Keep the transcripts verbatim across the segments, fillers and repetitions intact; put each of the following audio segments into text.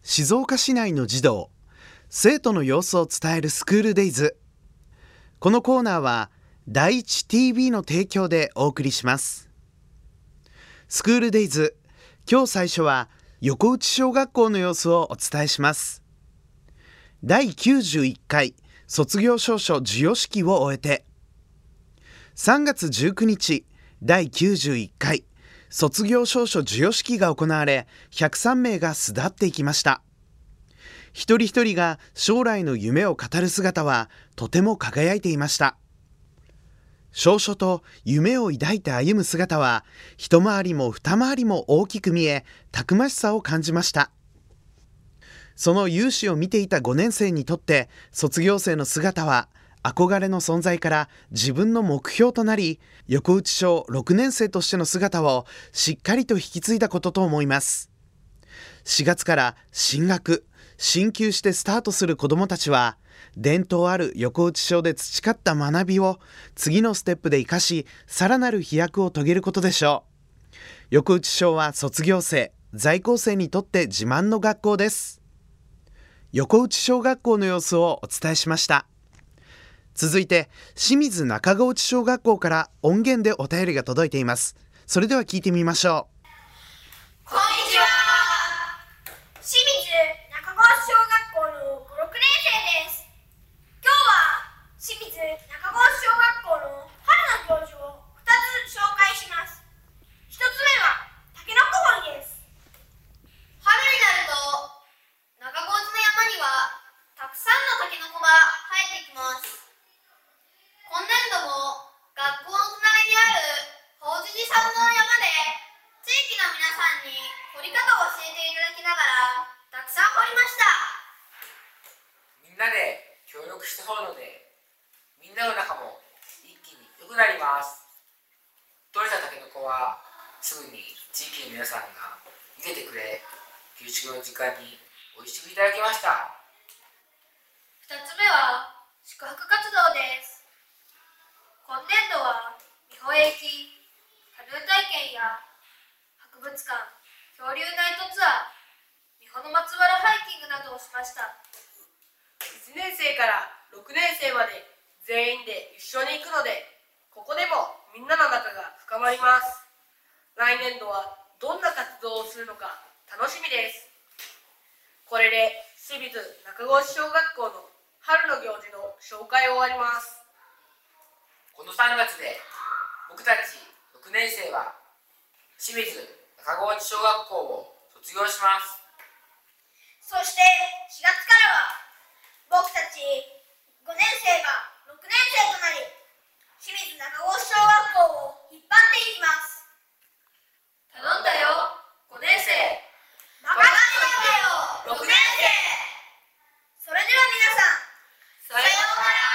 静岡市内の児童、生徒の様子を伝えるスクールデイズ。このコーナーは第一 ティービー の提供でお送りします。スクールデイズ、今日最初は横内小学校の様子をお伝えします。だいきゅうじゅういっかい卒業証書授与式を終えて、さんがつじゅうくにちだいきゅうじゅういっかい卒業証書授与式が行われ、ひゃくさんめいが巣立っていきました。一人一人が将来の夢を語る姿はとても輝いていました。証書と夢を抱いて歩む姿は一回りも二回りも大きく見え、たくましさを感じました。その勇姿を見ていたごねんせいにとって、卒業生の姿は憧れの存在から自分の目標となり、横内小ろくねんせいとしての姿をしっかりと引き継いだことと思います。しがつから進学、進級してスタートする子どもたちは、伝統ある横内小で培った学びを次のステップで生かし、さらなる飛躍を遂げることでしょう。横内小は卒業生、在校生にとって自慢の学校です。横内小学校の様子をお伝えしました。続いて、清水中河内小学校から音源でお便りが届いています。それでは聞いてみましょう。 こんにちは。清水中河内小学校のご、ろくねんせいです。今日は清水中河内小学校の春の行事をふたつ紹介します。ひとつめはたけのこ掘りです。春になると中河内の山にはたくさんのたけのこが生えてきます。今年度も学校の隣にある法事寺さんの山で地域の皆さんに掘り方を教えていただきながらたくさん掘りました。 みんなで協力して掘るので、みんなの中も一気に良くなります。取れたたけのこはすぐに地域の皆さんが見ててくれ、給食の時間においしくいただきました。 ふたつめは宿泊活動です。今年度は美保駅、ハルー体験や博物館、恐竜ナイトツアー、美保の松原ハイキングなどをしました。 いちねんせいからろくねんせいまで全員で一緒に行くので、ここでもみんなの仲が深まります。来年度はどんな活動をするのか楽しみです。これで清水中河内小学校の春の行事の紹介を終わります。 このさんがつで僕たちろくねんせいは清水中河内小学校を卒業します。 そしてしがつからは僕たちごねんせいがろくねんせいとなり、清水中河内小学校を引っ張っていきます。 頼んだよごねんせい。 任せてよろくねんせい。それでは皆さん、さようなら。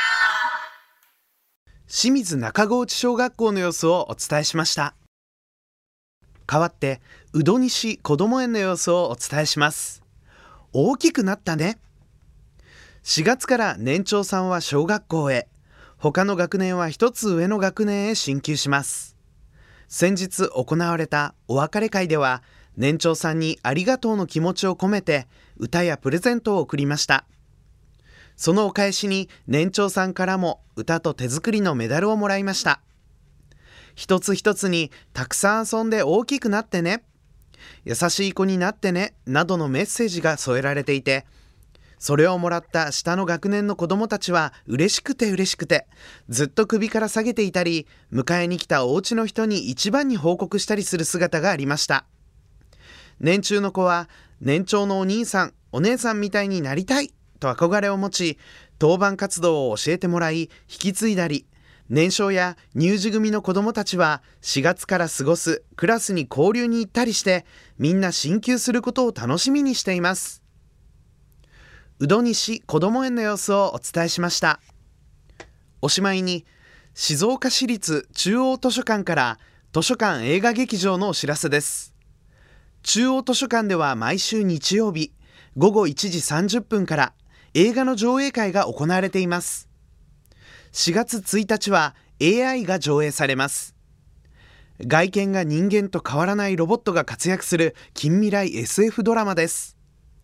清水中河内小学校の様子をお伝えしました。代わって宇土西こども園の様子をお伝えします。大きくなったね。しがつから年長さんは小学校へ、他の学年は一つ上の学年へ進級します。先日行われたお別れ会では、年長さんにありがとうの気持ちを込めて歌やプレゼントを贈りました。そのお返しに年長さんからも歌と手作りのメダルをもらいました。一つ一つにたくさん遊んで大きくなってね、優しい子になってねなどのメッセージが添えられていて、それをもらった下の学年の子どもたちは嬉しくて嬉しくて、ずっと首から下げていたり、迎えに来たお家の人に一番に報告したりする姿がありました。年中の子は年長のお兄さんお姉さんみたいになりたいと憧れを持ち、当番活動を教えてもらい引き継いだり、年少や乳児組の子どもたちはしがつから過ごすクラスに交流に行ったりして、みんな進級することを楽しみにしています。宇土西こども園の様子をお伝えしました。おしまいに、静岡市立中央図書館から図書館映画劇場のお知らせです。中央図書館では毎週日曜日ごごいちじさんじゅっぷんから映画の上映会が行われています。しがつついたちは エーアイ が上映されます。外見が人間と変わらないロボットが活躍する近未来 エスエフ ドラマです。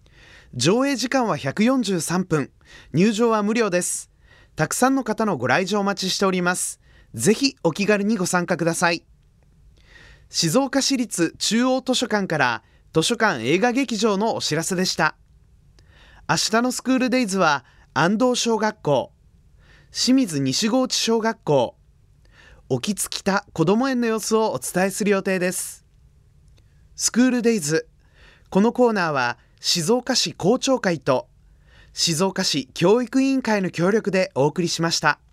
上映時間はひゃくよんじゅうさんぷん、入場は無料です。たくさんの方のご来場お待ちしております。ぜひお気軽にご参加ください。静岡市立中央図書館から図書館映画劇場のお知らせでした。明日のスクールデイズは安藤小学校、清水西河内小学校、沖津北こども園の様子をお伝えする予定です。スクールデイズ、このコーナーは静岡市校長会と静岡市教育委員会の協力でお送りしました。